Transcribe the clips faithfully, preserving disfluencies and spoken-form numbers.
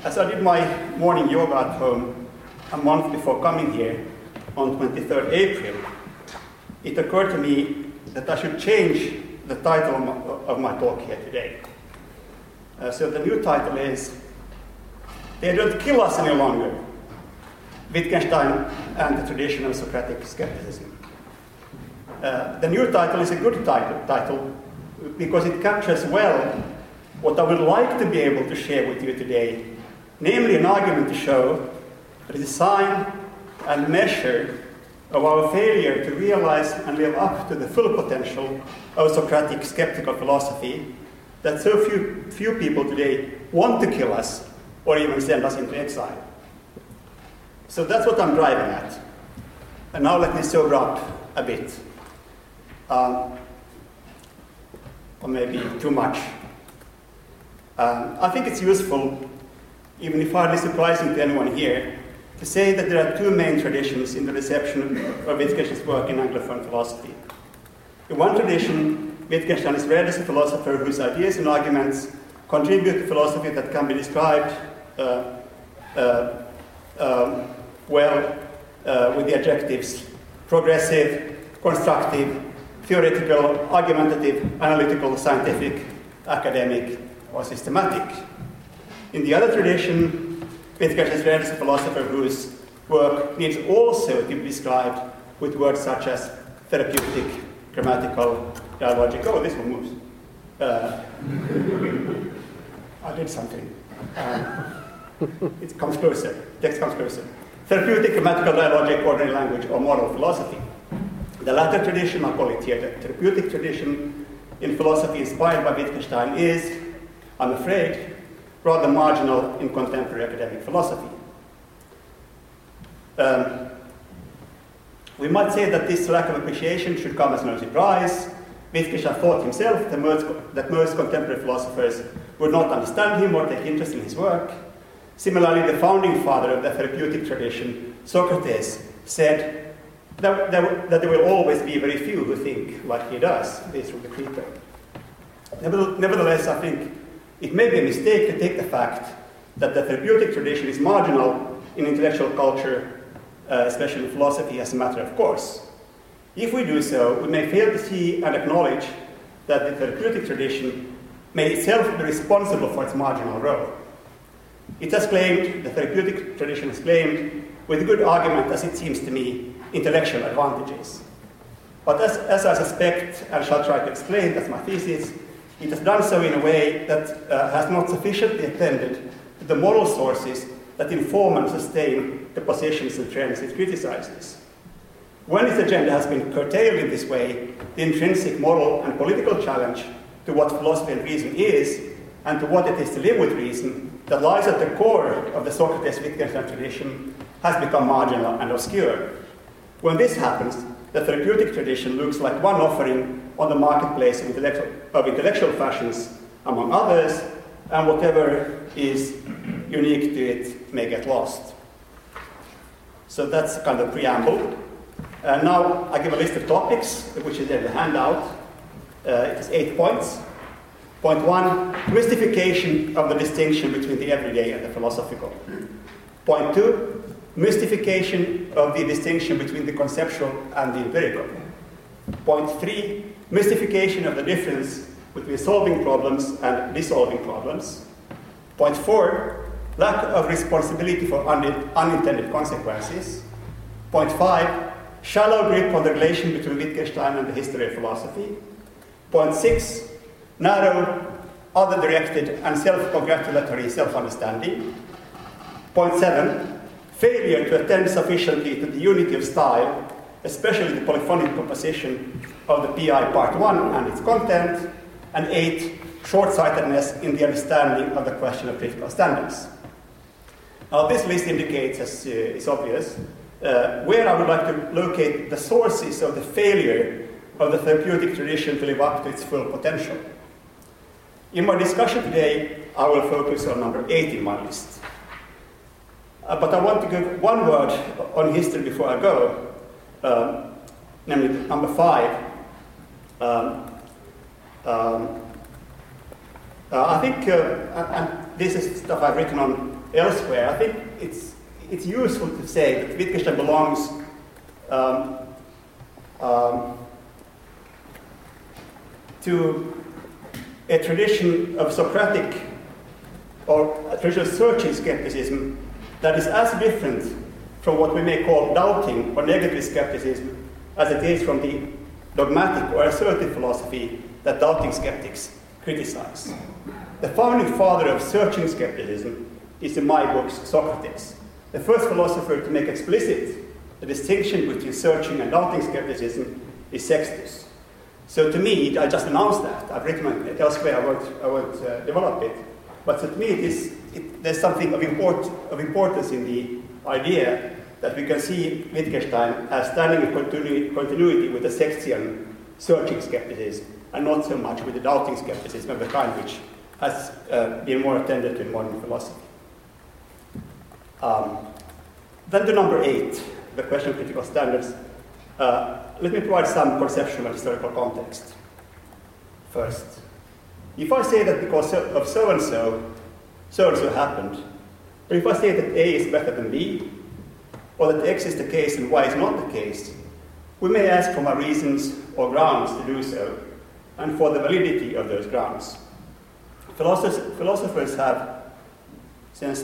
as I did my morning yoga at home a month before coming here on twenty-third April, it occurred to me that I should change the title of my, of my talk here today. Uh, so the new title is "They Don't Kill Us Any Longer, Wittgenstein and the Tradition of Socratic Skepticism." Uh, the new title is a good title, title because it captures well what I would like to be able to share with you today, namely an argument to show that it is a sign and measure of our failure to realize and live up to the full potential of Socratic skeptical philosophy, that so few, few people today want to kill us or even send us into exile. So that's what I'm driving at. And now let me sober up a bit. Um, or maybe too much. Um, I think it's useful, even if hardly surprising to anyone here, to say that there are two main traditions in the reception of Wittgenstein's work in Anglophone philosophy. In one tradition, Wittgenstein is read as a philosopher whose ideas and arguments contribute to philosophy that can be described uh, uh, um, well uh, with the adjectives progressive, constructive, theoretical, argumentative, analytical, scientific, academic, or systematic. In the other tradition, Wittgenstein is read as a philosopher whose work needs also to be described with words such as therapeutic, grammatical, dialogical. Oh, this one moves. Uh, I did something. Uh, it comes closer. Text comes closer. Therapeutic, grammatical, dialogic, ordinary language, or moral philosophy. The latter tradition, I call it here the therapeutic tradition, in philosophy inspired by Wittgenstein is, I'm afraid, rather marginal in contemporary academic philosophy. Um, we might say that this lack of appreciation should come as no surprise. Wittgenstein thought himself that most, that most contemporary philosophers would not understand him or take interest in his work. Similarly, the founding father of the therapeutic tradition, Socrates, said that, that, that there will always be very few who think like he does. This from the Crito. Nevertheless, I think it may be a mistake to take the fact that the therapeutic tradition is marginal in intellectual culture, uh, especially in philosophy, as a matter of course. If we do so, we may fail to see and acknowledge that the therapeutic tradition may itself be responsible for its marginal role. It has claimed, the therapeutic tradition has claimed, with good argument, as it seems to me, intellectual advantages. But as, as I suspect and shall try to explain, that's my thesis, it has done so in a way that uh, has not sufficiently attended to the moral sources that inform and sustain the positions and trends it criticizes. When its agenda has been curtailed in this way, the intrinsic moral and political challenge to what philosophy and reason is, and to what it is to live with reason, that lies at the core of the Socrates-Wittgenstein tradition, has become marginal and obscure. When this happens, the therapeutic tradition looks like one offering on the marketplace of intellectual, of intellectual fashions, among others, and whatever is unique to it may get lost. So that's kind of preamble. Uh, now I give a list of topics, which is in the handout. Uh, it is eight points. Point one, mystification of the distinction between the everyday and the philosophical. Point two, mystification of the distinction between the conceptual and the empirical. Point three, mystification of the difference between solving problems and dissolving problems. Point four, lack of responsibility for un unintended consequences. Point five, shallow grip on the relation between Wittgenstein and the history of philosophy. Point six, narrow, other-directed and self-congratulatory self-understanding. Point seven, failure to attend sufficiently to the unity of style, especially the polyphonic composition of the P I Part one and its content. And eight, short-sightedness in the understanding of the question of critical standards. Now this list indicates, as uh, is obvious, uh, where I would like to locate the sources of the failure of the therapeutic tradition to live up to its full potential. In my discussion today, I will focus on number eight in my list. Uh, but I want to give one word on history before I go, uh, namely number five. Um, um, uh, I think, uh, and this is stuff I've written on elsewhere, I think it's, it's useful to say that Wittgenstein belongs um, um, to a tradition of Socratic or a tradition of searching skepticism that is as different from what we may call doubting or negative skepticism as it is from the dogmatic or assertive philosophy that doubting skeptics criticize. The founding father of searching skepticism is, in my books, Socrates, the first philosopher to make explicit the distinction between searching and doubting skepticism is Sextus. So to me, I just announced that. I've written it elsewhere, I won't, I won't uh, develop it. But so to me, it is, it, there's something of, import, of importance in the idea that we can see Wittgenstein as standing in continu continuity with the Sextian searching skepticism, and not so much with the doubting skepticism of the kind which has uh, been more attended to in modern philosophy. Um, then to number eight, the question of critical standards. Uh, let me provide some conceptual and historical context. First, if I say that because of so-and-so, so-and-so happened, or if I say that A is better than B, or that X is the case and Y is not the case, we may ask for my reasons or grounds to do so, and for the validity of those grounds. Philosophers, philosophers have, since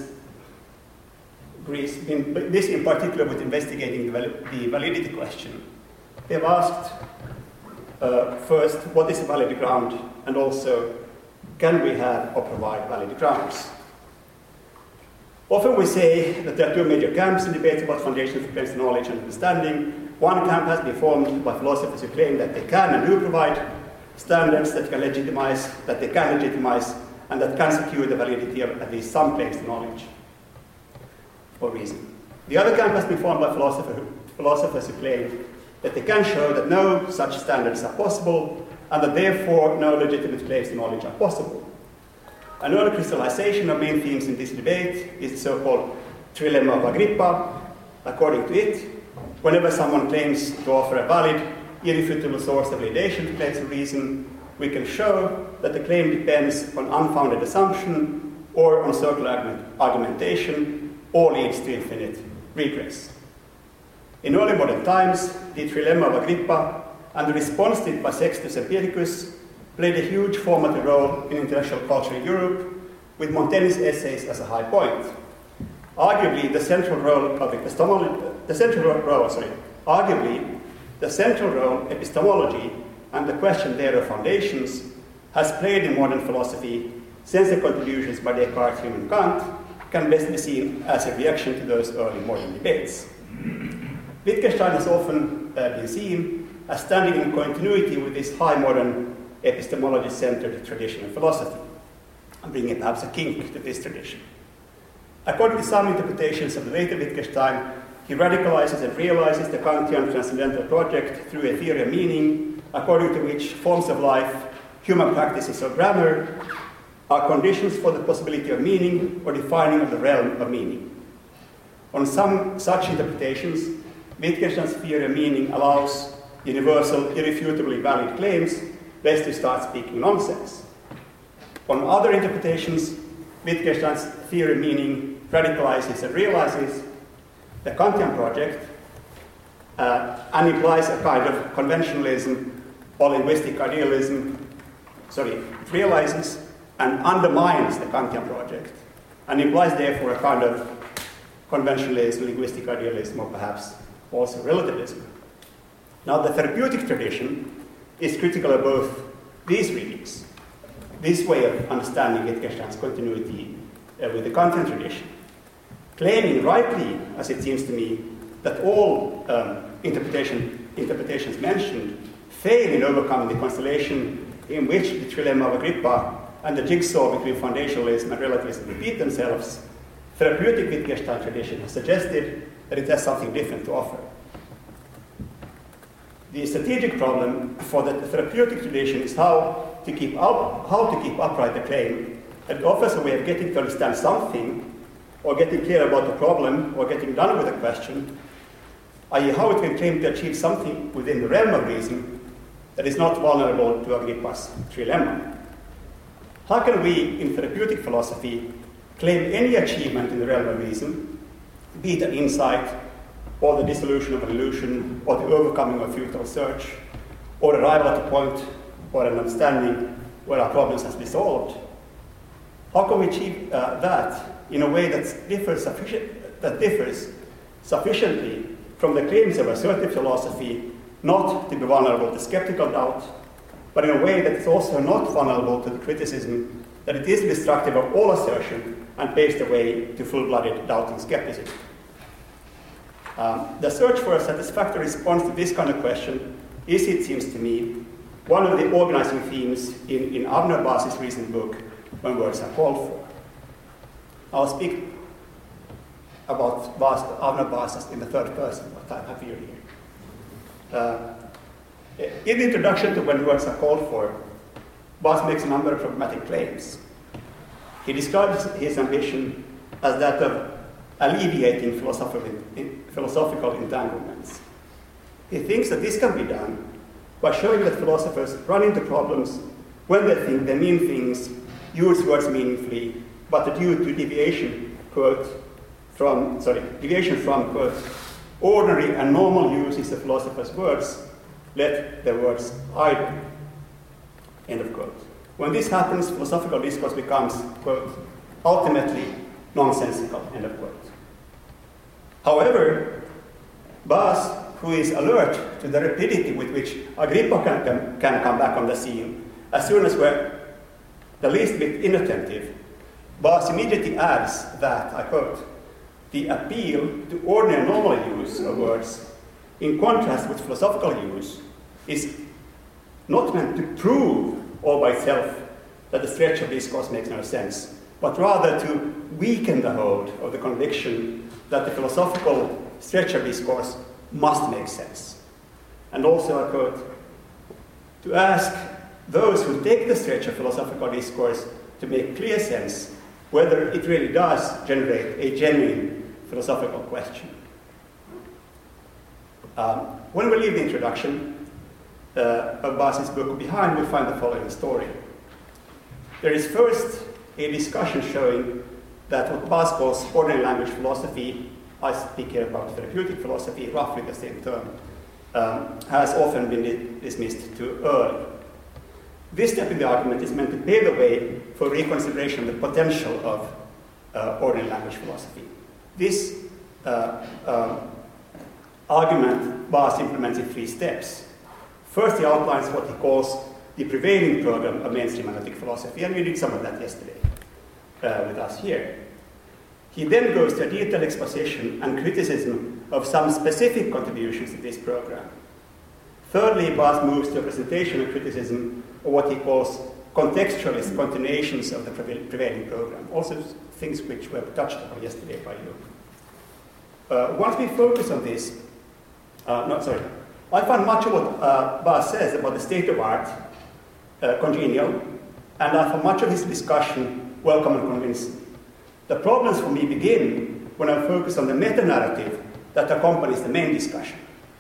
Greece, been, this in particular with investigating the, the validity question, they've asked uh, first, what is a valid ground, and also, can we have or provide valid grounds? Often we say that there are two major camps in debates about foundations of claims to knowledge and understanding. One camp has been formed by philosophers who claim that they can and do provide standards that can legitimize, that they can legitimize, and that can secure the validity of at least some claims to knowledge or reason. The other camp has been formed by philosophers who, philosophers who claim that they can show that no such standards are possible, and that therefore no legitimate claims to knowledge are possible. An early crystallization of main themes in this debate is the so-called trilemma of Agrippa. According to it, whenever someone claims to offer a valid, irrefutable source of validation to claims of reason, we can show that the claim depends on unfounded assumption or on circular argument, argumentation, or leads to infinite regress. In early modern times, the trilemma of Agrippa and the response to it by Sextus Empiricus played a huge formative role in intellectual culture in Europe, with Montaigne's essays as a high point. Arguably, the central role of epistemology, the central role, sorry, arguably, the central role epistemology and the question there of foundations has played in modern philosophy since the contributions by Descartes, Hume, and Kant can best be seen as a reaction to those early modern debates. Wittgenstein has often uh, been seen as standing in continuity with this high modern epistemology-centered tradition of philosophy, and bringing perhaps a kink to this tradition. According to some interpretations of the later Wittgenstein, he radicalizes and realizes the Kantian transcendental project through a theory of meaning, according to which forms of life, human practices or grammar, are conditions for the possibility of meaning or defining of the realm of meaning. On some such interpretations, Wittgenstein's theory of meaning allows universal, irrefutably valid claims lest you start speaking nonsense. On other interpretations, Wittgenstein's theory of meaning radicalizes and realizes the Kantian project uh, and implies a kind of conventionalism or linguistic idealism. Sorry, it realizes and undermines the Kantian project and implies therefore a kind of conventionalism, linguistic idealism, or perhaps also relativism. Now, the therapeutic tradition is critical of both these readings, this way of understanding Wittgenstein's continuity uh, with the Kantian tradition, claiming rightly, as it seems to me, that all um, interpretation, interpretations mentioned fail in overcoming the constellation in which the trilemma of Agrippa and the jigsaw between foundationalism and relativism repeat themselves. Therapeutic Wittgenstein tradition has suggested that it has something different to offer. The strategic problem for the therapeutic tradition is how to keep up, how to keep upright the claim that it offers a way of getting to understand something, or getting clear about the problem, or getting done with the question, that is how it can claim to achieve something within the realm of reason that is not vulnerable to Agrippa's trilemma. How can we, in therapeutic philosophy, claim any achievement in the realm of reason, be it an insight, or the dissolution of an illusion, or the overcoming of futile search, or arrival at a point, or an understanding where our problems has been solved. How can we achieve uh, that in a way that differs, sufficient, that differs sufficiently from the claims of assertive philosophy not to be vulnerable to skeptical doubt, but in a way that is also not vulnerable to the criticism that it is destructive of all assertion and paves the way to full-blooded doubting skepticism? Um, the search for a satisfactory response to this kind of question is, it seems to me, one of the organizing themes in, in Avner Bas's recent book, When Words Are Called For. I'll speak about Bas, Avner Bas in the third person, what I have here. Uh, in the introduction to When Words Are Called For, Bas makes a number of pragmatic claims. He describes his ambition as that of alleviating philosophical, philosophical entanglements. He thinks that this can be done by showing that philosophers run into problems when they think they mean things, use words meaningfully, but due to deviation, quote, from, sorry, deviation from, quote, ordinary and normal uses of philosophers' words, let their words idle, end of quote. When this happens, philosophical discourse becomes, quote, ultimately nonsensical, end of quote. However, Bas, who is alert to the rapidity with which Agrippa can, can, can come back on the scene, as soon as we're the least bit inattentive, Bas immediately adds that, I quote, the appeal to ordinary normal use of words, in contrast with philosophical use, is not meant to prove all by itself that the stretch of discourse makes no sense, but rather to weaken the hold of the conviction that the philosophical stretch of discourse must make sense. And also, I quote, to ask those who take the stretch of philosophical discourse to make clear sense whether it really does generate a genuine philosophical question. Um, when we leave the introduction uh, of Bas's book behind, we find the following story. There is first a discussion showing that what Bas calls ordinary language philosophy, I speak here about therapeutic philosophy, roughly the same term, um, has often been di- dismissed too early. This step in the argument is meant to pave the way for reconsideration of the potential of uh, ordinary language philosophy. This uh, um, argument Bas implements in three steps. First, he outlines what he calls the prevailing program of mainstream analytic philosophy, and we did some of that yesterday uh, with us here. He then goes to a detailed exposition and criticism of some specific contributions to this program. Thirdly, Bas moves to a presentation and criticism of what he calls contextualist continuations of the prevailing program, also things which were touched upon yesterday by you. Uh, once we focus on this, uh, no, sorry, I find much of what uh, Bas says about the state of art uh, congenial, and I find much of his discussion welcome and convincing. The problems for me begin when I focus on the meta-narrative that accompanies the main discussion.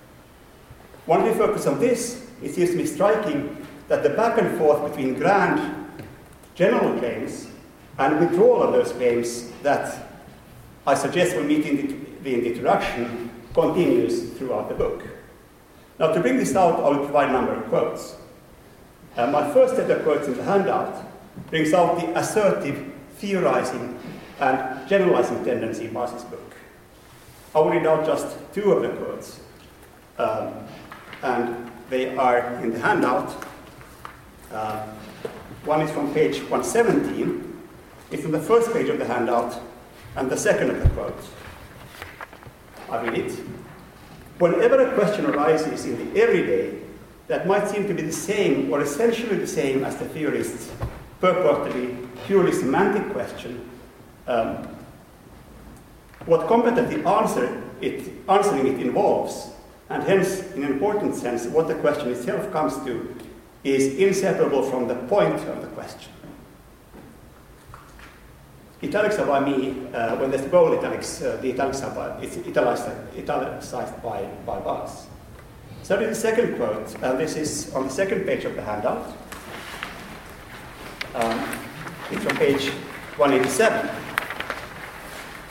Once we focus on this, it seems to me striking that the back and forth between grand general claims and withdrawal of those claims that I suggest we meet in the, in the introduction continues throughout the book. Now, to bring this out, I will provide a number of quotes. Uh, my first set of quotes in the handout brings out the assertive, theorizing, and generalizing tendency in Bas's book. I will read out just two of the quotes, um, and they are in the handout. Uh, one is from page one seventeen. It's on the first page of the handout, and the second of the quote. I read it. Whenever a question arises in the everyday that might seem to be the same or essentially the same as the theorist's purportedly purely semantic question, um, what competently answer it, answering it involves, and hence, in an important sense, what the question itself comes to, is inseparable from the point of the question. Italics are by me, uh, when there's bold italics, uh, the italics are by, it's italicized, italicized by, by Bas. So this is the second quote, and this is on the second page of the handout. Um, it's from page one eighty-seven.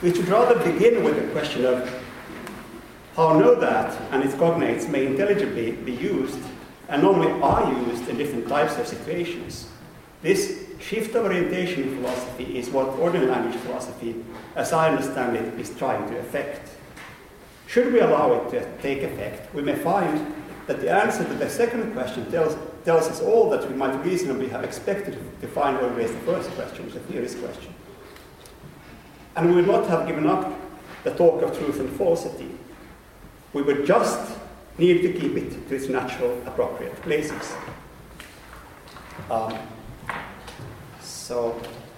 we should rather begin with the question of how know that and its cognates may intelligibly be used and normally are used in different types of situations. This shift of orientation in philosophy is what ordinary language philosophy, as I understand it, is trying to effect. Should we allow it to take effect, we may find that the answer to the second question tells, tells us all that we might reasonably have expected to find when we raised the first question, the theorist question. And we would not have given up the talk of truth and falsity. We would just need to keep it to its natural, appropriate places. Um, so,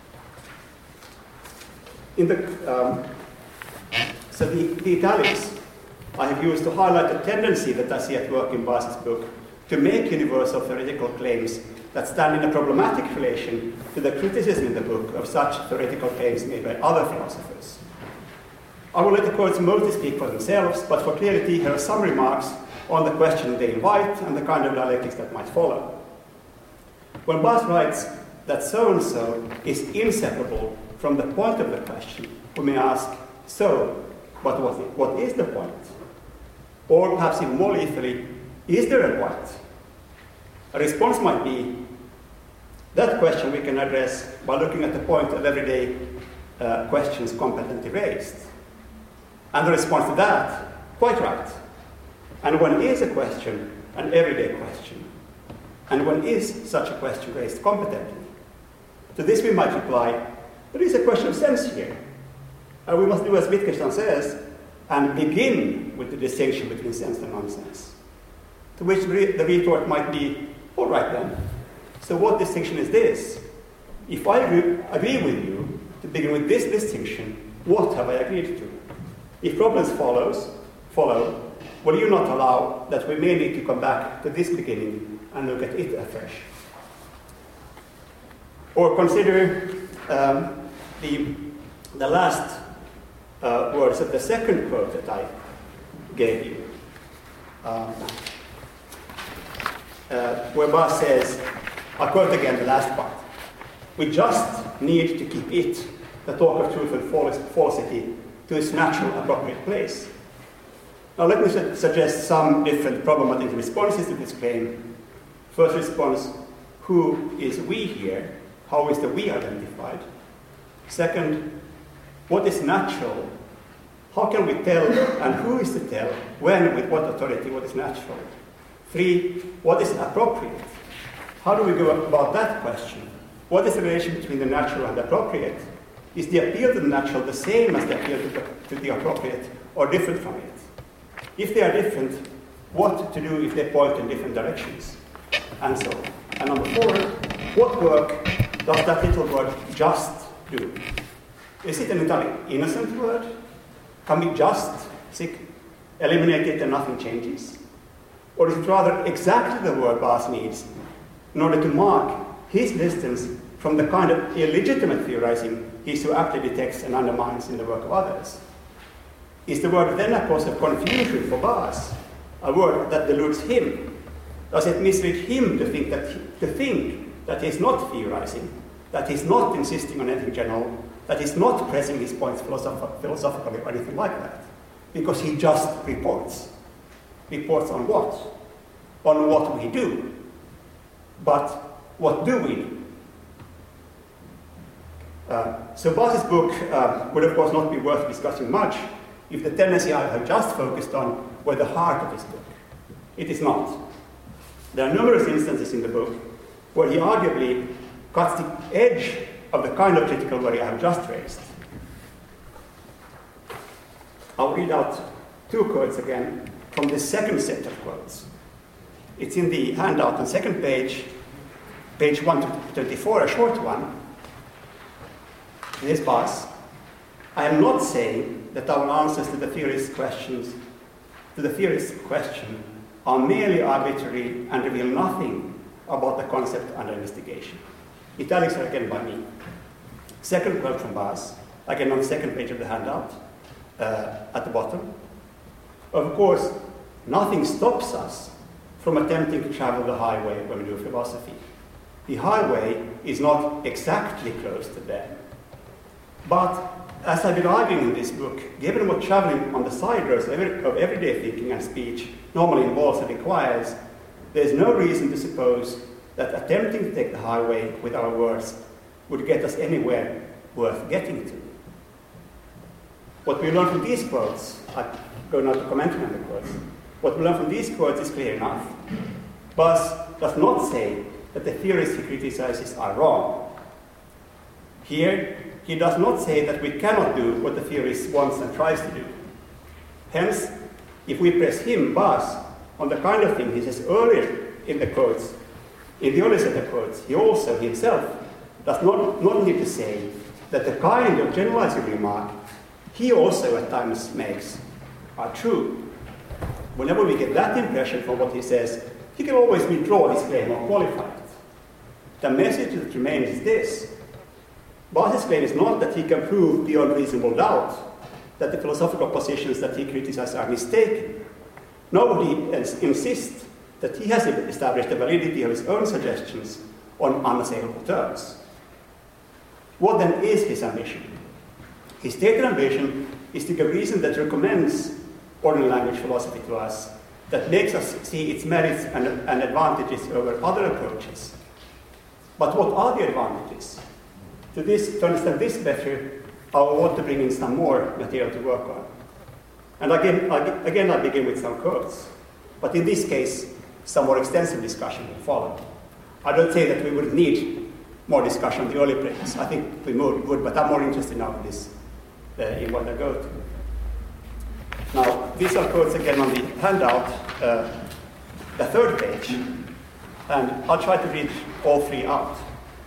in the um, so the, the italics I have used to highlight the tendency that I see at work in Baas's book to make universal theoretical claims that stand in a problematic relation to the criticism in the book of such theoretical claims made by other philosophers. I will let the quotes mostly speak for themselves, but for clarity, here are some remarks on the question they invite and the kind of dialectics that might follow. When Baas writes that so-and-so is inseparable from the point of the question, we may ask, so, but what, what is the point? Or perhaps even more lethally, is there a point? A response might be, that question we can address by looking at the point of everyday uh, questions competently raised. And the response to that, quite right. And when is a question an everyday question? And when is such a question raised competently? To this we might reply, there is a question of sense here. And we must do as Wittgenstein says, and begin with the distinction between sense and nonsense. To which the retort might be, all right then, so what distinction is this? If I agree, agree with you to begin with this distinction, what have I agreed to? If problems follows, follow, will you not allow that we may need to come back to this beginning and look at it afresh? Or consider um, the, the last uh, words of the second quote that I gave you, um, uh, where Baas says, I quote again the last part, we just need to keep it, the talk of truth and falsity, to its natural, appropriate place. Now let me su suggest some different problematic responses to this claim. First response, who is we here? How is the we identified? Second, what is natural? How can we tell, and who is to tell, when, with what authority, what is natural? Three, what is appropriate? How do we go about that question? What is the relation between the natural and the appropriate? Is the appeal to the natural the same as the appeal to the, to the appropriate, or different from it? If they are different, what to do if they point in different directions? And so on. And number four, what work does that little word just do? Is it an entirely innocent word? Can we just eliminate it and nothing changes? Or is it rather exactly the word Baas needs in order to mark his distance from the kind of illegitimate theorizing he so aptly detects and undermines in the work of others? Is the word then a cause of confusion for Baas, a word that deludes him? Does it mislead him to think that he, to think that he's not theorizing, that he's not insisting on anything general, that he's not pressing his points philosoph philosophically or anything like that, because he just reports. Reports on what? On what we do. But what do we do? Uh, so Baas's book uh, would of course not be worth discussing much if the tendency I have just focused on were the heart of his book. It is not. There are numerous instances in the book where he arguably cuts the edge of the kind of critical worry I have just raised. I'll read out two quotes again from the second set of quotes. It's in the handout on second page, page one twenty-four, a short one. Here's Baas. I am not saying that our answers to the theorist's questions, to the theorist's question, are merely arbitrary and reveal nothing about the concept under investigation. Italics are again by me. Second quote from Baas, again on the second page of the handout, uh, at the bottom. Of course, nothing stops us from attempting to travel the highway when we do philosophy. The highway is not exactly close to them. But as I've been arguing in this book, given what traveling on the side roads of everyday thinking and speech normally involves and requires, there is no reason to suppose that attempting to take the highway with our words would get us anywhere worth getting to. What we learn from these quotes, I go not to comment on the quotes, what we learn from these quotes is clear enough. Buzz does not say that the theories he criticizes are wrong. Here, he does not say that we cannot do what the theorist wants and tries to do. Hence, if we press him, Buzz, on the kind of thing he says earlier in the quotes, in the earlier set of quotes, he also himself does not, not need to say that the kind of generalizing remark he also at times makes are true. Whenever we get that impression from what he says, he can always withdraw his claim or qualify it. The message that remains is this. Buzz's claim is not that he can prove beyond reasonable doubt that the philosophical positions that he criticizes are mistaken. Nor would he insist that he has established the validity of his own suggestions on unassailable terms. What then is his ambition? His stated ambition is to give reason that recommends ordinary language philosophy to us, that makes us see its merits and, and advantages over other approaches. But what are the advantages? To, this, to understand this better, I want to bring in some more material to work on. And again, again I begin with some quotes. But in this case, some more extensive discussion will follow. I don't say that we would need more discussion on the early premise. I think we would, but I'm more interested now in this, uh, in what I go to. Now, these are quotes again on the handout, uh, the third page, and I'll try to read all three out.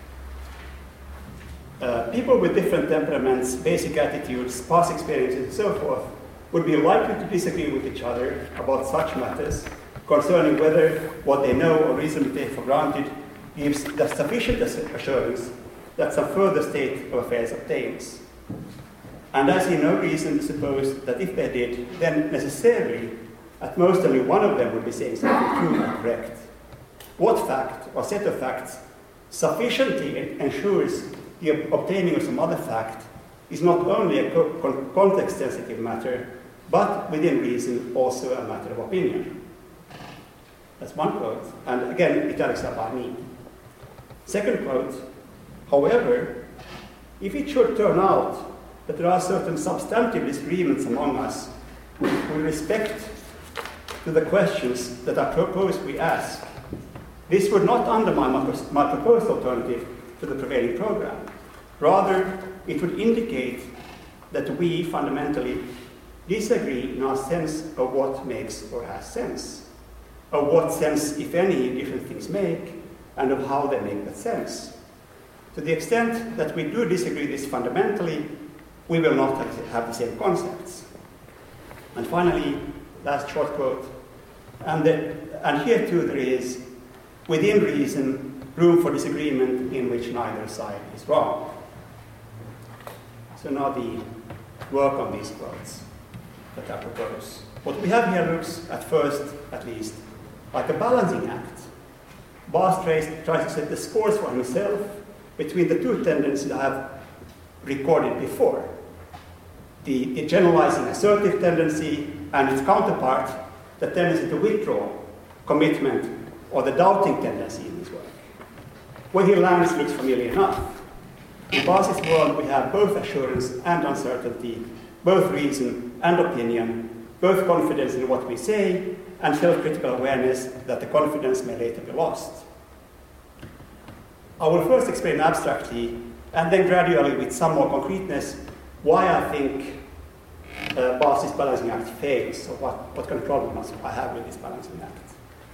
Uh, people with different temperaments, basic attitudes, past experiences, and so forth would be likely to disagree with each other about such matters concerning whether what they know or reasonably take for granted gives the sufficient assurance that some further state of affairs obtains. And I see no reason to suppose that if they did, then necessarily, at most only one of them would be saying something true and correct. What fact or set of facts sufficiently ensures the obtaining of some other fact is not only a co- context-sensitive matter, but within reason also a matter of opinion. That's one quote, and again, italics are by me. Second quote, however, if it should turn out that there are certain substantive disagreements among us with respect to the questions that are proposed we ask, this would not undermine my, pros- my proposed alternative to the prevailing program. Rather, it would indicate that we fundamentally disagree in our sense of what makes or has sense, of what sense, if any, different things make, and of how they make that sense. To the extent that we do disagree this fundamentally, we will not have the same concepts. And finally, last short quote, and, the, and here too there is, within reason, room for disagreement in which neither side is wrong. So now the work on these quotes that I propose. What we have here looks, at first at least, like a balancing act. Buzz tries, tries to set the scores for himself between the two tendencies I have recorded before. The, the generalizing assertive tendency and its counterpart, the tendency to withdraw, commitment, or the doubting tendency in his work. Where he lands looks familiar enough. In Buzz's world, we have both assurance and uncertainty, both reason and opinion, both confidence in what we say, and self-critical awareness that the confidence may later be lost. I will first explain abstractly, and then gradually with some more concreteness, why I think uh, Buzz's balancing act fails, or what, what kind of problems I have with this balancing act.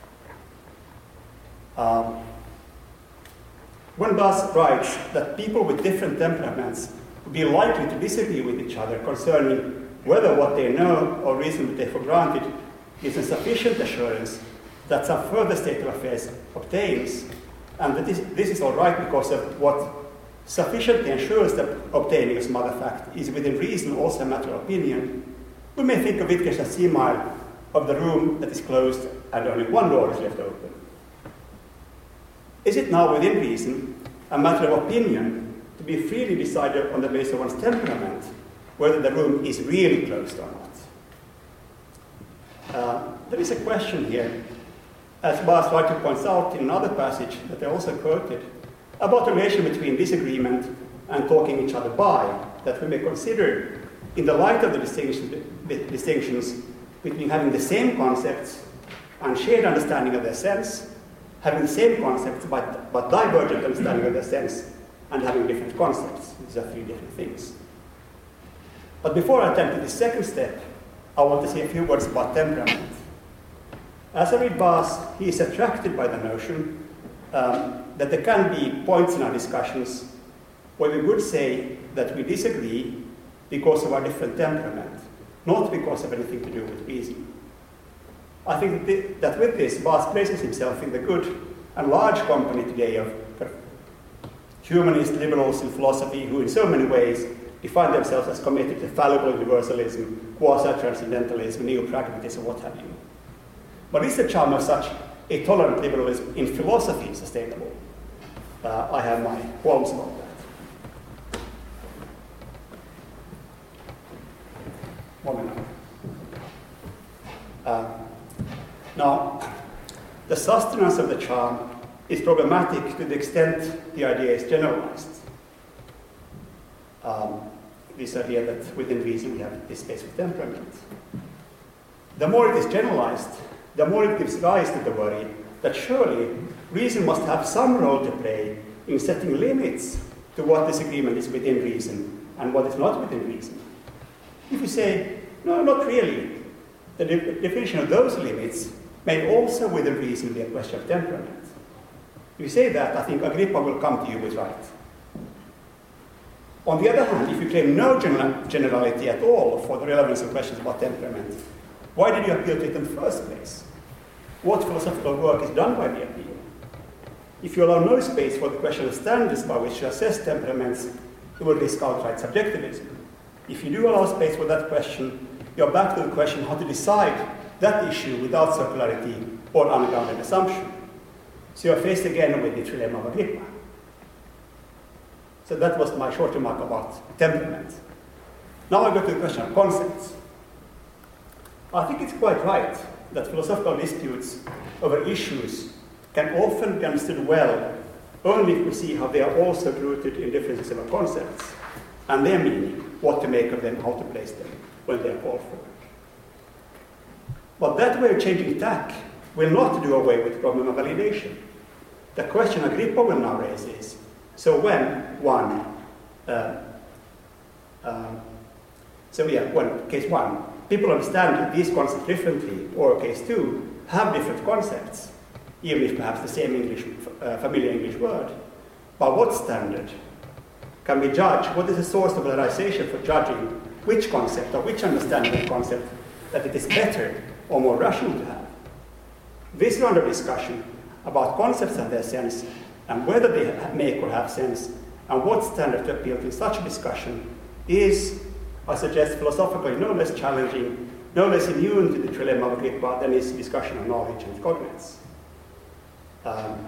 Um, when Buzz writes that people with different temperaments would be likely to disagree with each other concerning whether what they know or reasonably take for granted is a sufficient assurance that some further state of affairs obtains, and that this, this is all right because of what sufficiently ensures that obtaining of some other fact is within reason also a matter of opinion, we may think of Wittgenstein simile of the room that is closed and only one door is left open. Is it now within reason a matter of opinion to be freely decided on the basis of one's temperament whether the room is really closed or not. Uh, there is a question here, as Bas rightly points out in another passage that I also quoted, about the relation between disagreement and talking each other by, that we may consider in the light of the distinctions, the distinctions between having the same concepts and shared understanding of their sense, having the same concepts but, but divergent understanding of their sense, and having different concepts. These are three different things. But before I attempt the second step, I want to say a few words about temperament. As I read Bas, he is attracted by the notion um, that there can be points in our discussions where we would say that we disagree because of our different temperament, not because of anything to do with reason. I think that, that with this, Bas places himself in the good and large company today of humanist liberals in philosophy who in so many ways define themselves as committed to fallible universalism, quasi-transcendentalism, neo-pragmatism, what have you. But is the charm of such a tolerant liberalism in philosophy sustainable? Uh, I have my qualms about that. One minute. Uh, now, the sustenance of the charm is problematic to the extent the idea is generalized. Um, this idea that within reason we have this space of temperament. The more it is generalized, the more it gives rise to the worry that surely reason must have some role to play in setting limits to what disagreement is within reason and what is not within reason. If you say, no, not really, the de- definition of those limits may also within reason be a question of temperament. If you say that, I think Agrippa will come to you with right. On the other hand, if you claim no general- generality at all for the relevance of questions about temperament, why did you appeal to it in the first place? What philosophical work is done by the appeal? If you allow no space for the question of standards by which to assess temperaments, you will risk outright subjectivism. If you do allow space for that question, you're back to the question how to decide that issue without circularity or ungrounded assumption. So you're faced again with the trilemma of Agrippa. So that was my short remark about temperament. Now I go to the question of concepts. I think it's quite right that philosophical disputes over issues can often be understood well only if we see how they are also rooted in differences of concepts and their meaning, what to make of them, how to place them when they are called for. But that way of changing tack will not do away with the problem of validation. The question Agrippa will now raise is, so when one, uh, uh, so yeah, when case one, people understand these concepts differently, or case two, have different concepts, even if perhaps the same English, uh, familiar English word, by what standard can we judge? What is the source of valorization for judging which concept or which understanding of the concept that it is better or more rational to have? This round of discussion about concepts and their sense and whether they make or have sense and what standard to appeal to in such a discussion is, I suggest, philosophically no less challenging, no less immune to the trilemma of Agrippa than is discussion of knowledge and cognates. Um,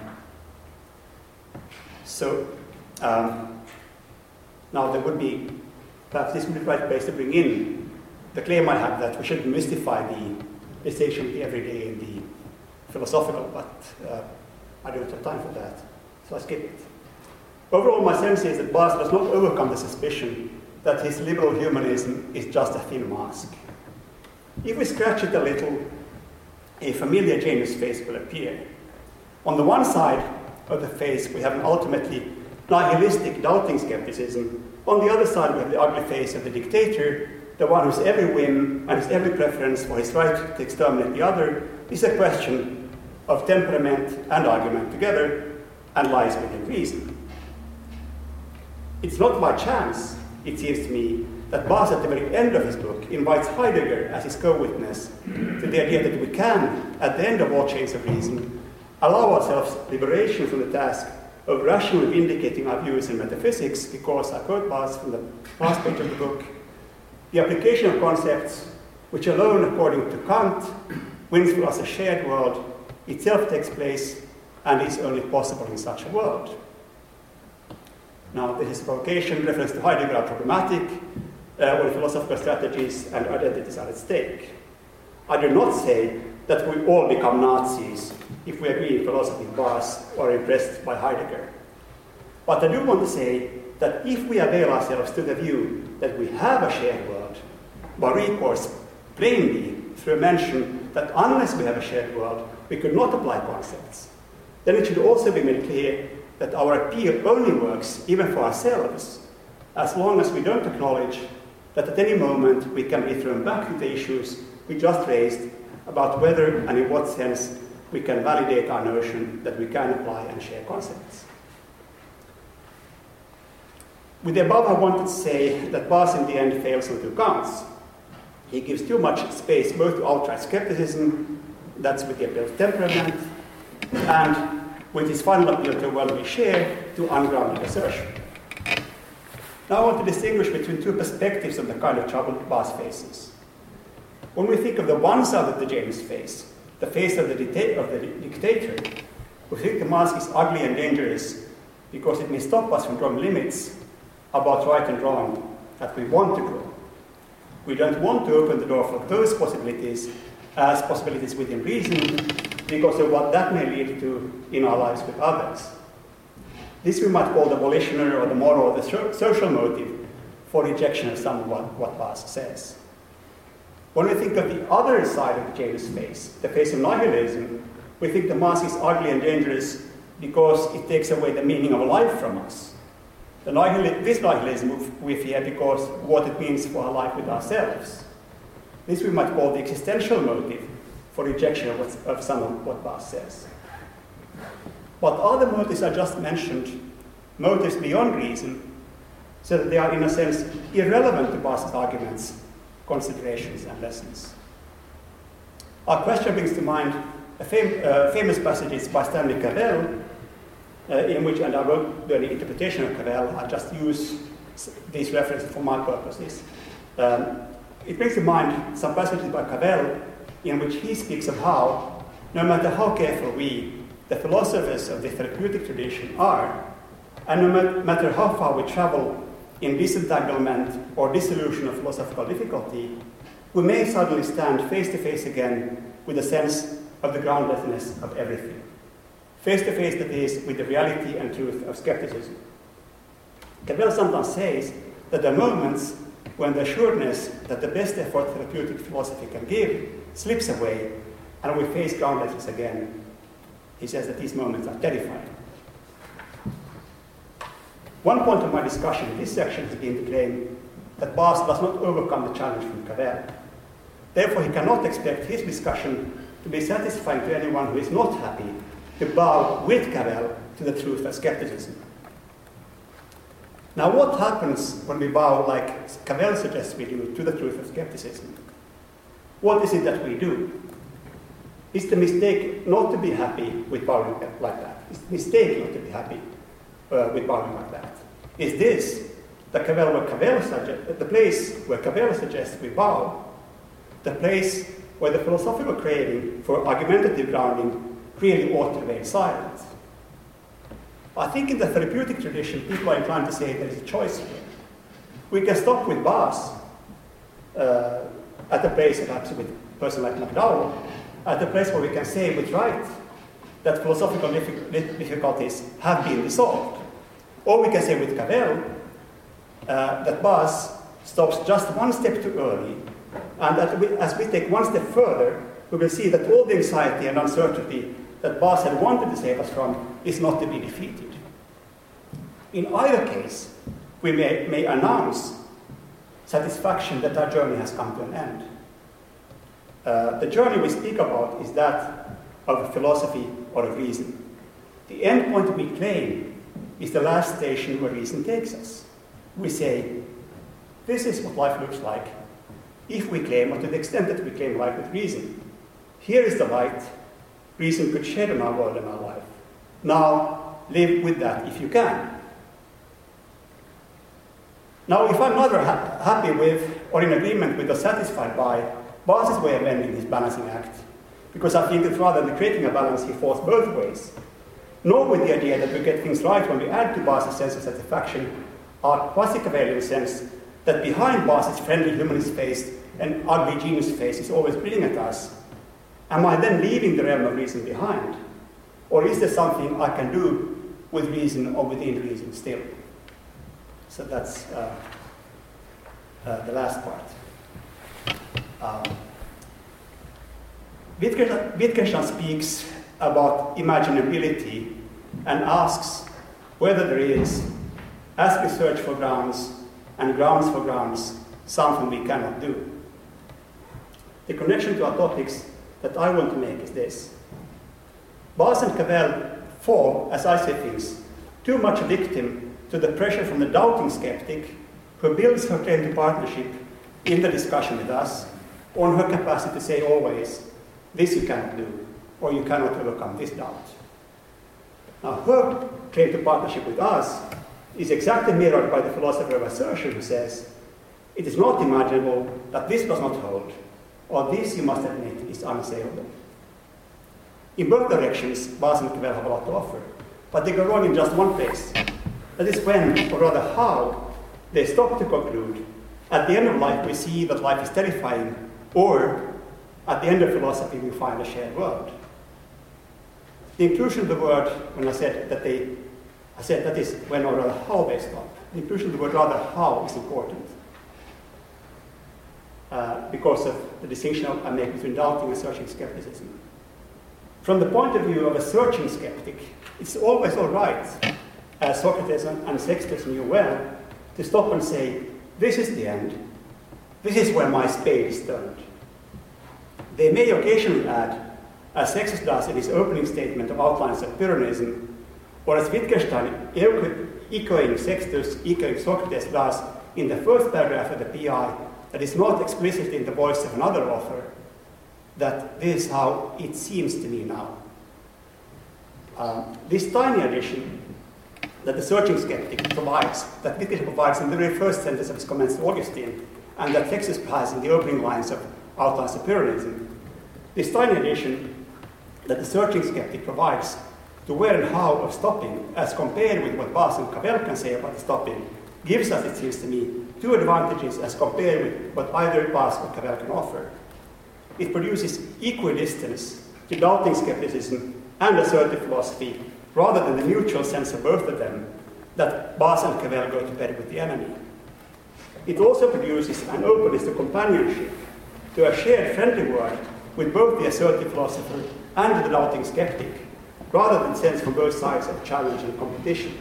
so, um, now there would be, perhaps this would be the right place to bring in the claim I have that we shouldn't mystify the distinction of the everyday and the philosophical, but uh, I don't have time for that, so I skip it. Overall, my sense is that Bas does not overcome the suspicion that his liberal humanism is just a thin mask. If we scratch it a little, a familiar Janus face will appear. On the one side of the face, we have an ultimately nihilistic, doubting skepticism. On the other side, we have the ugly face of the dictator, the one whose every whim and whose every preference for his right to exterminate the other is a question of temperament and argument together and lies within reason. It's not by chance, it seems to me, that Bas at the very end of his book invites Heidegger as his co-witness to the idea that we can, at the end of all chains of reason, allow ourselves liberation from the task of rationally vindicating our views in metaphysics, because, I quote Bas from the last page of the book, the application of concepts which alone, according to Kant, wins for us a shared world, itself takes place and is only possible in such a world. Now, this is provocation, reference to Heidegger are problematic. uh, when philosophical strategies and identities are at stake. I do not say that we all become Nazis if we agree in philosophy with Bas or are impressed by Heidegger. But I do want to say that if we avail ourselves to the view that we have a shared world, by recourse plainly through a mention that unless we have a shared world, we could not apply concepts, then it should also be made clear that our appeal only works, even for ourselves, as long as we don't acknowledge that at any moment we can be thrown back to the issues we just raised about whether and in what sense we can validate our notion that we can apply and share concepts. With the above, I wanted to say that Bas in the end fails on two counts. He gives too much space both to outright skepticism, that's with the appeal to temperament, and with his final appeal to a world we share, to ungrounded assertion. Now I want to distinguish between two perspectives of the kind of trouble Bas faces. When we think of the one side of the Janus face, the face of the, dicta- of the dictator, we think the mask is ugly and dangerous because it may stop us from drawing limits about right and wrong that we want to draw. We don't want to open the door for those possibilities as possibilities within reason because of what that may lead to in our lives with others. This we might call the volitional or the moral or the so- social motive for rejection of some of what, what Bas says. When we think of the other side of the Janus face, the face of nihilism, we think the mask is ugly and dangerous because it takes away the meaning of life from us. The nihil- this nihilism we fear because of what it means for our life with ourselves. This we might call the existential motive for rejection of, what's, of some of what Bas says. But other motives I just mentioned, motives beyond reason, so that they are in a sense irrelevant to Bas's arguments, considerations and lessons. Our question brings to mind a fam- uh, famous passages by Stanley Cavell, uh, in which, and I wrote the interpretation of Cavell, I just use these references for my purposes. Um, it brings to mind some passages by Cavell in which he speaks of how, no matter how careful we, the philosophers of the therapeutic tradition, are, and no matter how far we travel in disentanglement or dissolution of philosophical difficulty, we may suddenly stand face to face again with a sense of the groundlessness of everything. Face to face, that is, with the reality and truth of skepticism. Cavell sometimes says that there are moments when the assuredness that the best effort therapeutic philosophy can give slips away and we face groundlessness again. He says that these moments are terrifying. One point of my discussion in this section has been to claim that Bas does not overcome the challenge from Cavell. Therefore, he cannot expect his discussion to be satisfying to anyone who is not happy to bow with Cavell to the truth of skepticism. Now, what happens when we bow, like Cavell suggests we do, to the truth of skepticism? What is it that we do? It's the mistake not to be happy with bowing like that. It's the mistake not to be happy uh, with bowing like that. Is this the Cavell where Cavell suggest, the place where Cavell suggests we bow, the place where the philosophical craving for argumentative grounding really ought to remain silent? I think in the therapeutic tradition, people are inclined to say there is a choice here. We can stop with Bas uh, at a place, perhaps with a person like McDowell, at a place where we can say with right that philosophical difficulties have been resolved. Or we can say with Cavell uh, that Bas stops just one step too early, and that we, as we take one step further, we will see that all the anxiety and uncertainty that Bas had wanted to save us from is not to be defeated. In either case, we may, may announce satisfaction that our journey has come to an end. Uh, the journey we speak about is that of philosophy or of reason. The end point we claim is the last station where reason takes us. We say, this is what life looks like if we claim, or to the extent that we claim life with reason. Here is the light reason could shed on our world and our life. Now, live with that if you can. Now, if I'm neither ha- happy with, or in agreement with, or satisfied by Bas's way of ending his balancing act, because I think that rather than creating a balance, he falls both ways, nor with the idea that we get things right when we add to Bas's sense of satisfaction our quasi-Cavelian sense that behind Bas's friendly humanist face and ugly genius face is always grinning at us, am I then leaving the realm of reason behind? Or is there something I can do with reason or within reason still? So that's uh, uh, the last part. Um, Wittgenstein speaks about imaginability and asks whether there is, as we search for grounds and grounds for grounds, something we cannot do. The connection to our topics that I want to make is this. Bas and Cavell fall, as I say things, too much victim to the pressure from the doubting skeptic who builds her claim to partnership in the discussion with us on her capacity to say always, this you cannot do, or you cannot overcome this doubt. Now, her claim to partnership with us is exactly mirrored by the philosopher of assertion who says, it is not imaginable that this does not hold, or this, you must admit, is unassailable. In both directions, Bas and Cavell have a lot to offer, but they go wrong in just one place. That is when, or rather how, they stop to conclude, at the end of life we see that life is terrifying, or at the end of philosophy we find a shared world. The inclusion of the word, when I said that they, I said that is when or rather how they stop. The inclusion of the word rather how is important. Uh, because of the distinction I make between doubting and searching skepticism. From the point of view of a searching skeptic, it's always all right, as Socrates and Sextus knew well, to stop and say, this is the end, this is where my spade is turned. They may occasionally add, as Sextus does in his opening statement of outlines of Pyrrhonism, or as Wittgenstein, echoing Sextus, echoing Socrates, does in the first paragraph of the P I, that is not explicitly in the voice of another author, that this is how it seems to me now. Um, this tiny addition that the searching skeptic provides, that Wittgenstein provides in the very first sentence of his comments to Augustine, and that Sextus has in the opening lines of Outlines of Pyrrhonism, this tiny addition that the searching skeptic provides to where and how of stopping, as compared with what Bas and Cavell can say about the stopping, gives us, it seems to me, two advantages as compared with what either Bas or Cavell can offer. It produces equidistance to doubting skepticism and assertive philosophy, rather than the mutual sense of both of them, that Bas and Cavell go to bed with the enemy. It also produces an openness to companionship, to a shared friendly world with both the assertive philosopher and the doubting skeptic, rather than sense from both sides of challenge and competition.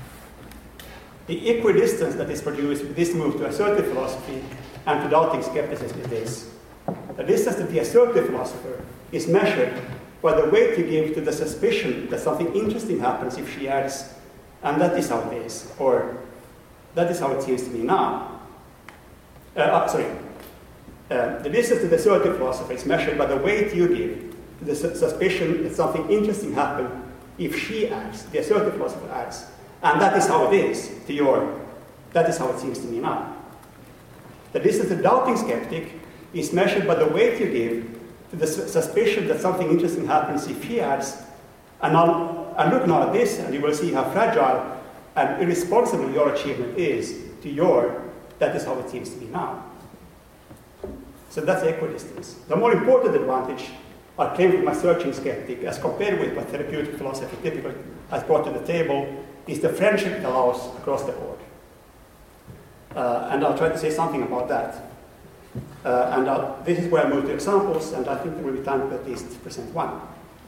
The equidistance that is produced with this move to assertive philosophy and to doubting skepticism is this. The distance to the assertive philosopher is measured by the weight you give to the suspicion that something interesting happens if she adds, and that is how it is, or that is how it seems to me now. Uh, uh, sorry. Uh, the distance to the assertive philosopher is measured by the weight you give to the su suspicion that something interesting happened if she adds, the assertive philosopher adds. And that is how it is to your, that is how it seems to me now. The distance to the doubting skeptic is measured by the weight you give to the su suspicion that something interesting happens if he adds, and, I'll, and look now at this and you will see how fragile and irresponsible your achievement is to your, that is how it seems to be now. So that's equidistance. The more important advantage I claim from my searching skeptic, as compared with what therapeutic philosophy typically has brought to the table, is the friendship it allows across the board. Uh, and I'll try to say something about that. Uh, and I'll, this is where I move to examples, and I think there will be time to at least present one.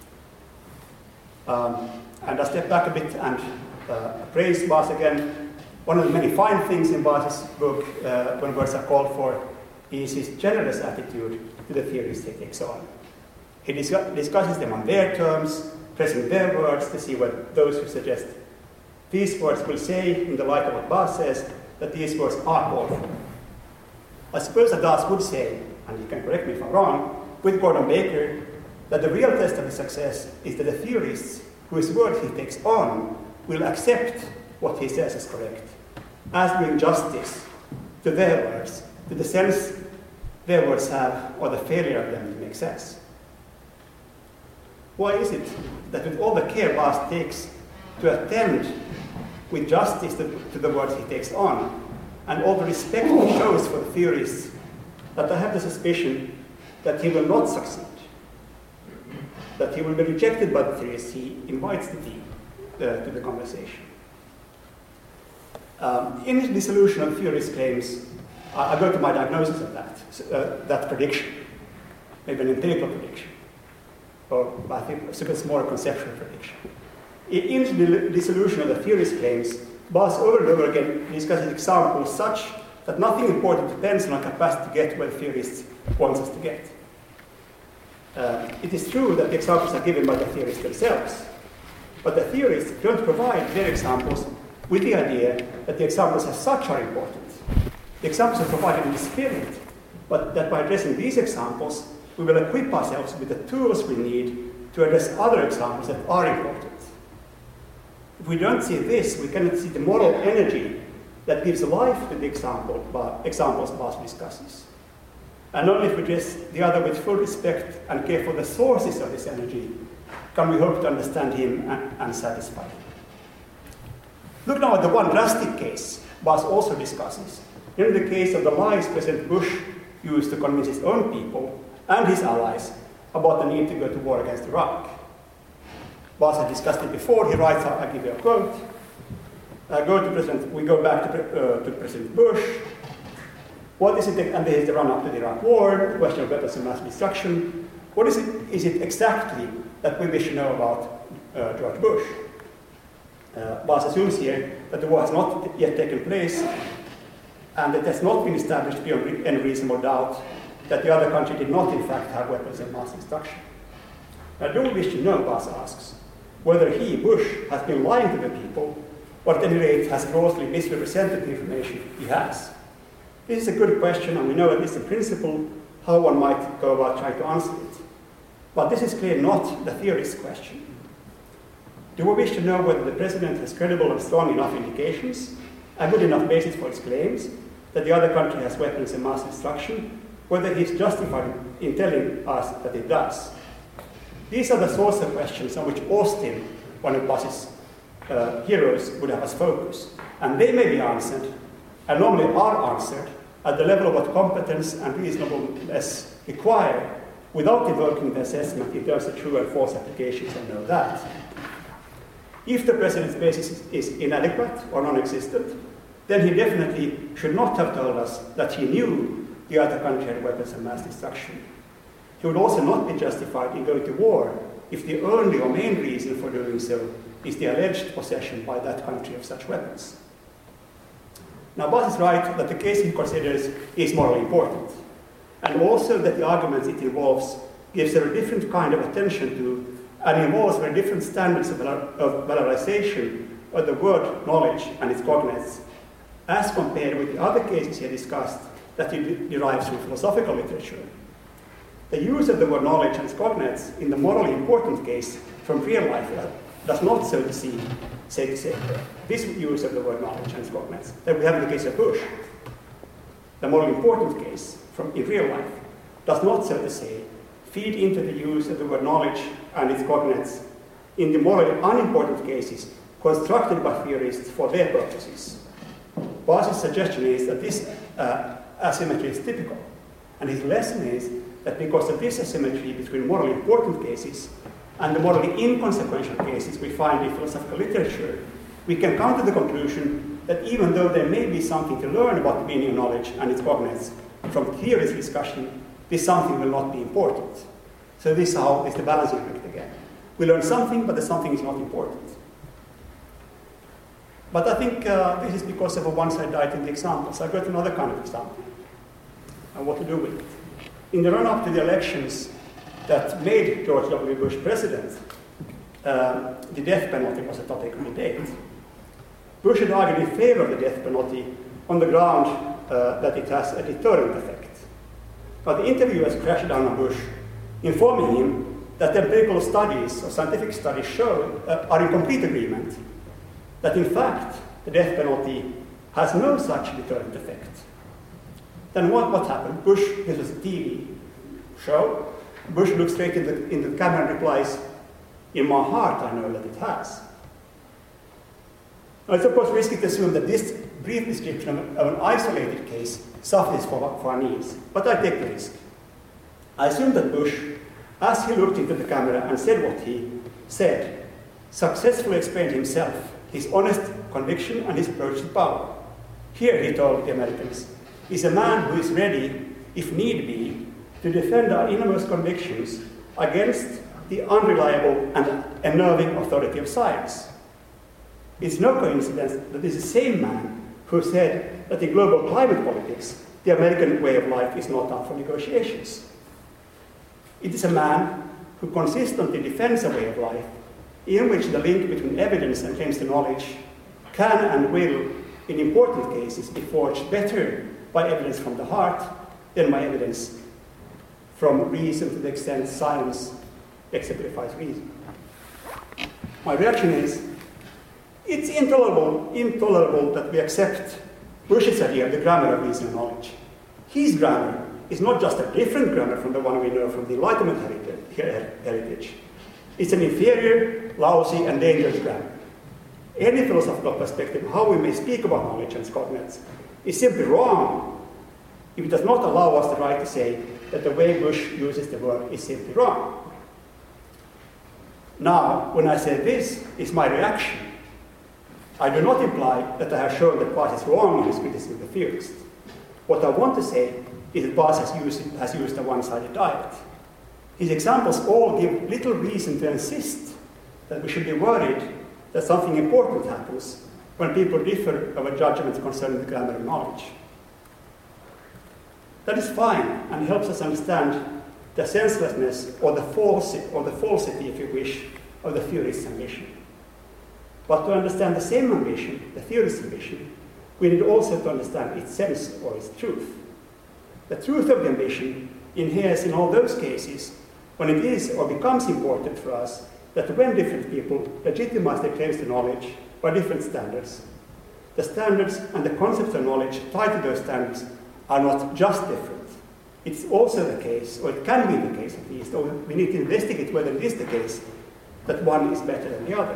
Um, and I'll step back a bit and uh, praise Bas again. One of the many fine things in Bas's book, uh, when words are called for, is his generous attitude to the theories he takes on. He dis discusses them on their terms, pressing their words to see what those who suggest these words will say in the light of what Bas says, that these words are called for. I suppose that Das would say, and you can correct me if I'm wrong, with Gordon Baker, that the real test of his success is that the theorists whose words he takes on will accept what he says is correct, as doing justice to their words, to the sense their words have, or the failure of them to make sense. Why is it that with all the care Bas takes to attend with justice to, to the words he takes on, and all the respect he shows for the theorists, that I have the suspicion that he will not succeed, that he will be rejected by the theorists he invites the team uh, to the conversation. Um, in his dissolution of theorist claims, I, I go to my diagnosis of that, uh, that prediction, maybe an empirical prediction, or I think it's more a conceptual prediction. In the dissolution of the theorist claims, Bas over and over again discusses examples such that nothing important depends on our capacity to get where the theorists want us to get. Uh, it is true that the examples are given by the theorists themselves, but the theorists don't provide their examples with the idea that the examples as such are important. The examples are provided in the spirit, but that by addressing these examples, we will equip ourselves with the tools we need to address other examples that are important. If we don't see this, we cannot see the moral energy that gives life to the example, examples Bas discusses. And only if we address the other with full respect and care for the sources of this energy, can we hope to understand him and, and satisfy him. Look now at the one drastic case Bas also discusses. In the case of the lies President Bush used to convince his own people and his allies about the need to go to war against Iraq. Bas had discussed it before. He writes, I give you a quote. Uh, go to President, we go back to, uh, to President Bush. What is it, and there is the run-up to the Iraq War, the question of weapons of mass destruction. What is it, is it exactly that we wish to know about uh, George Bush? Uh, Bas assumes here that the war has not yet taken place, and it has not been established beyond any reasonable doubt that the other country did not in fact have weapons of mass destruction. Now, do we wish to know, Bas asks, whether he, Bush, has been lying to the people, or at any rate has grossly misrepresented the information he has? This is a good question, and we know at least in principle how one might go about trying to answer it. But this is clearly not the theorist's question. Do we wish to know whether the president has credible and strong enough indications, a good enough basis for his claims, that the other country has weapons of mass destruction, whether he is justified in telling us that it does? These are the sorts of questions on which Austin, one of Bas's uh, heroes, would have us focus. And they may be answered, and normally are answered, at the level of what competence and reasonableness require, without invoking the assessment in terms of true and false applications, and know that. If the president's basis is inadequate or non-existent, then he definitely should not have told us that he knew the other country had weapons of mass destruction. He would also not be justified in going to war if the only or main reason for doing so is the alleged possession by that country of such weapons. Now, Bas is right that the case he considers is morally important, and also that the arguments it involves gives a different kind of attention to and involves very different standards of, of valorization of the word knowledge and its cognates, as compared with the other cases he discussed that he derives from philosophical literature. The use of the word knowledge and its cognates in the morally important case from real life does not, so to see, say to say, this use of the word knowledge and its cognates that we have in the case of Bush. The morally important case from in real life does not, so to say, feed into the use of the word knowledge and its cognates in the morally unimportant cases constructed by theorists for their purposes. Bas's suggestion is that this uh, asymmetry is typical, and his lesson is that because of this asymmetry between morally important cases and the morally inconsequential cases we find in philosophical literature, we can come to the conclusion that even though there may be something to learn about the meaning of knowledge and its cognates from theorist discussion, this something will not be important. So this is how is the balancing act again. We learn something, but the something is not important. But I think uh, this is because of a one-side diet in the examples. I've got another kind of example and what to do with it. In the run-up to the elections that made George W. Bush president, uh, the death penalty was a topic of debate. Bush had argued in favor of the death penalty on the ground uh, that it has a deterrent effect. But the interviewers crashed down on Bush, informing him that empirical studies or scientific studies show uh, are in complete agreement that in fact the death penalty has no such deterrent effect. Then what, what happened? Bush, this was a T V show, Bush looks straight into the, into the camera and replies, "In my heart I know that it has." Now, it's of course risky to assume that this brief description of, of an isolated case suffices for, for our needs, but I take the risk. I assume that Bush, as he looked into the camera and said what he said, successfully explained himself, his honest conviction and his approach to power. Here, he told the Americans, is a man who is ready, if need be, to defend our innermost convictions against the unreliable and unnerving authority of science. It's no coincidence that this is the same man who said that in global climate politics, the American way of life is not up for negotiations. It is a man who consistently defends a way of life in which the link between evidence and claims to knowledge can and will, in important cases, be forged better by evidence from the heart than by evidence from reason to the extent science exemplifies reason. My reaction is, it's intolerable, intolerable that we accept Bush's idea of the grammar of reason and knowledge. His grammar is not just a different grammar from the one we know from the Enlightenment heritage. It's an inferior, lousy, and dangerous grammar. Any philosophical perspective of how we may speak about knowledge and its coordinates is simply wrong if it does not allow us the right to say that the way Bush uses the word is simply wrong. Now, when I say this is my reaction, I do not imply that I have shown that Bas is wrong in his criticism of the theorist. What I want to say is that Bas has used, has used a one-sided diet. His examples all give little reason to insist that we should be worried that something important happens when people differ over judgments concerning the grammar of knowledge. That is fine and helps us understand the senselessness or the falsity, or the falsity, if you wish, of the theorist's ambition. But to understand the same ambition, the theorist's ambition, we need also to understand its sense or its truth. The truth of the ambition inheres in all those cases when it is or becomes important for us that when different people legitimize their claims to knowledge by different standards, the standards and the concepts of knowledge tied to those standards are not just different. It's also the case, or it can be the case at least, or we need to investigate whether it is the case, that one is better than the other.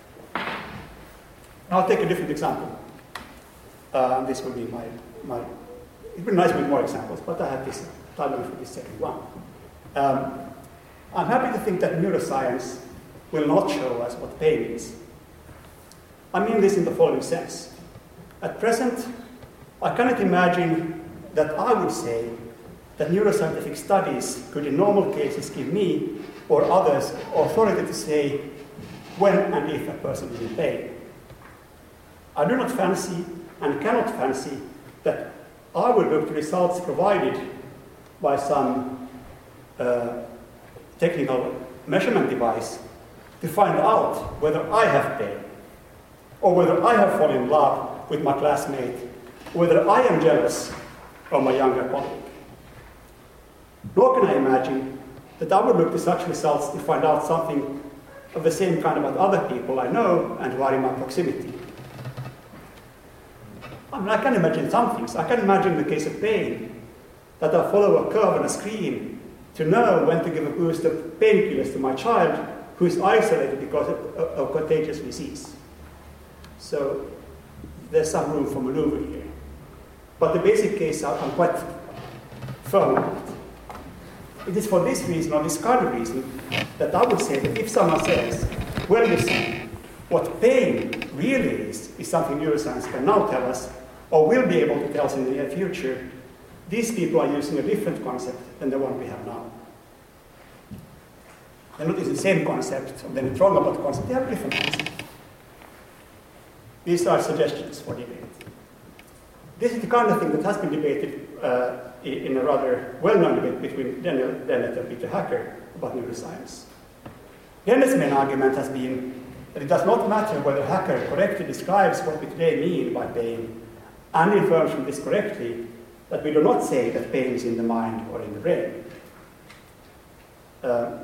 I'll take a different example. Uh, this will be my, my, it would be nice with more examples, but I have this time for this second one. Um, I'm happy to think that neuroscience will not show us what pain is. I mean this in the following sense. At present, I cannot imagine that I would say that neuroscientific studies could in normal cases give me or others authority to say when and if a person is in pain. I do not fancy and cannot fancy that I would look to results provided by some uh, technical measurement device to find out whether I have pain, or whether I have fallen in love with my classmate, or whether I am jealous of my younger colleague. Nor can I imagine that I would look to such results to find out something of the same kind about other people I know and who are in my proximity. I mean, I can imagine some things. I can imagine the case of pain, that I follow a curve on a screen to know when to give a boost of painkillers to my child who is isolated because of, of, of contagious disease. So there's some room for maneuver here. But the basic case, I'm quite firm on it. It is for this reason, or this kind of reason, that I would say that if someone says, well, you see, what pain really is, is something neuroscience can now tell us, or will be able to tell us in the near future, these people are using a different concept than the one we have now. They're not using the same concept, or they're not wrong about the concept, they have a different concept. These are suggestions for debate. This is the kind of thing that has been debated uh, in a rather well-known debate between Daniel Dennett and Peter Hacker about neuroscience. Dennett's main argument has been that it does not matter whether Hacker correctly describes what we today mean by pain and infers from this correctly that we do not say that pain is in the mind or in the brain. Uh,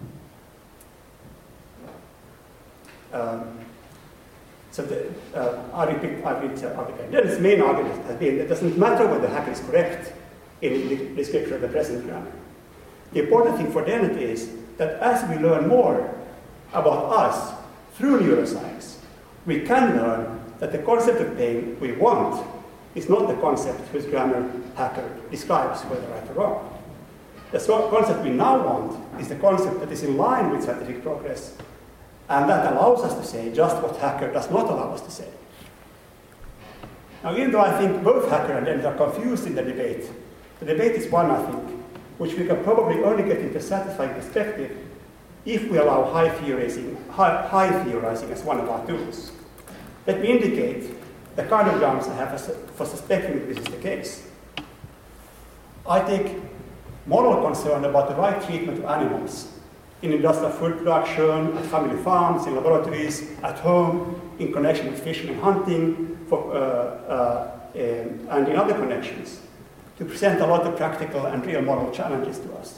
um, So the, uh, I repeat, I repeat, uh, Dennett's main argument has been that it doesn't matter whether Hacker is correct in the description of the present grammar. The important thing for Dennett is that as we learn more about us through neuroscience, we can learn that the concept of pain we want is not the concept whose grammar Hacker describes, whether right or wrong. The so concept we now want is the concept that is in line with scientific progress, and that allows us to say just what Hacker does not allow us to say. Now, even though I think both Hacker and Dennett are confused in the debate, the debate is one, I think, which we can probably only get into a satisfying perspective if we allow high theorizing, high, high theorizing as one of our tools. Let me indicate the kind of grounds I have for suspecting that this is the case. I take moral concern about the right treatment of animals in industrial food production, at family farms, in laboratories, at home, in connection with fishing and hunting, for, uh, uh, um, and in other connections, to present a lot of practical and real moral challenges to us.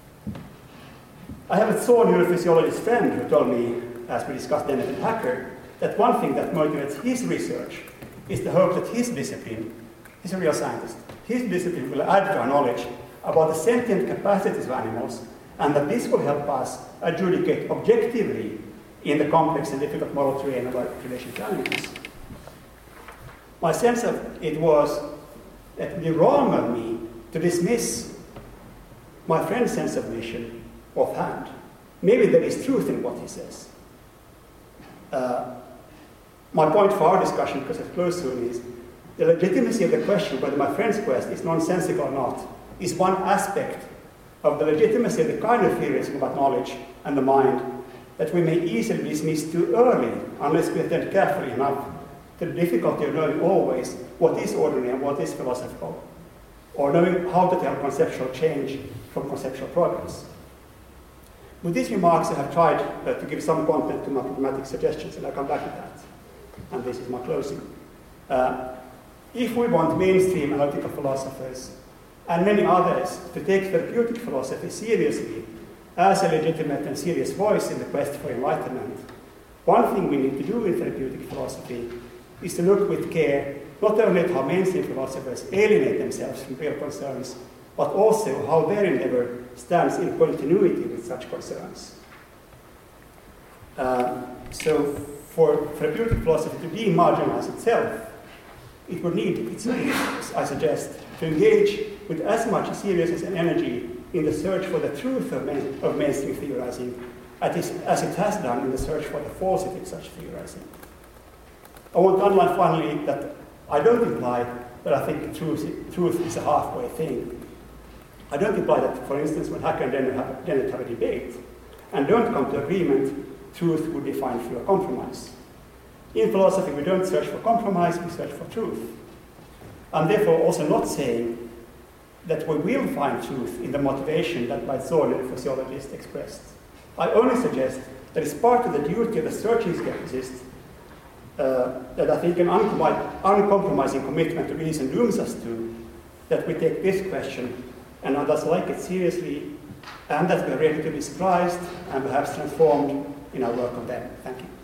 I have a Thor neurophysiologist friend who told me, as we discussed Dennett and Hacker, that one thing that motivates his research is the hope that his discipline, he's a real scientist, his discipline will add to our knowledge about the sentient capacities of animals, and that this will help us adjudicate objectively in the complex and difficult moral terrain of our predation challenges. My sense of it was that it would be wrong of me to dismiss my friend's sense of mission offhand. Maybe there is truth in what he says. Uh, my point for our discussion, because it's close soon, is the legitimacy of the question whether my friend's quest is nonsensical or not is one aspect of the legitimacy of the kind of theories about knowledge and the mind that we may easily dismiss too early unless we attend carefully enough to the difficulty of knowing always what is ordinary and what is philosophical, or knowing how to tell conceptual change from conceptual progress. With these remarks, I have tried uh, to give some content to my pragmatic suggestions, and I'll come back to that. And this is my closing. Uh, if we want mainstream analytical philosophers and many others to take therapeutic philosophy seriously as a legitimate and serious voice in the quest for enlightenment, one thing we need to do in therapeutic philosophy is to look with care not only at how mainstream philosophers alienate themselves from real concerns, but also how their endeavor stands in continuity with such concerns. Uh, so for therapeutic philosophy to demarginalize itself, it would need, its readers, I suggest, to engage with as much seriousness and energy in the search for the truth of, main, of mainstream theorizing as it has done in the search for the falsity of such theorizing. I want to underline finally that I don't imply that I think truth, truth is a halfway thing. I don't imply that, for instance, when Hacker and Dennett have, Dennett have a debate and don't come to agreement, truth would be found through a compromise. In philosophy, we don't search for compromise, we search for truth. I'm therefore also not saying that we will find truth in the motivation that my Thor neurophysiologist expressed. I only suggest that it's part of the duty of the searching skepticist uh, that I think an uncom uncompromising commitment to reason dooms us to, that we take this question and others like it seriously, and that we are ready to be surprised and perhaps transformed in our work of them. Thank you.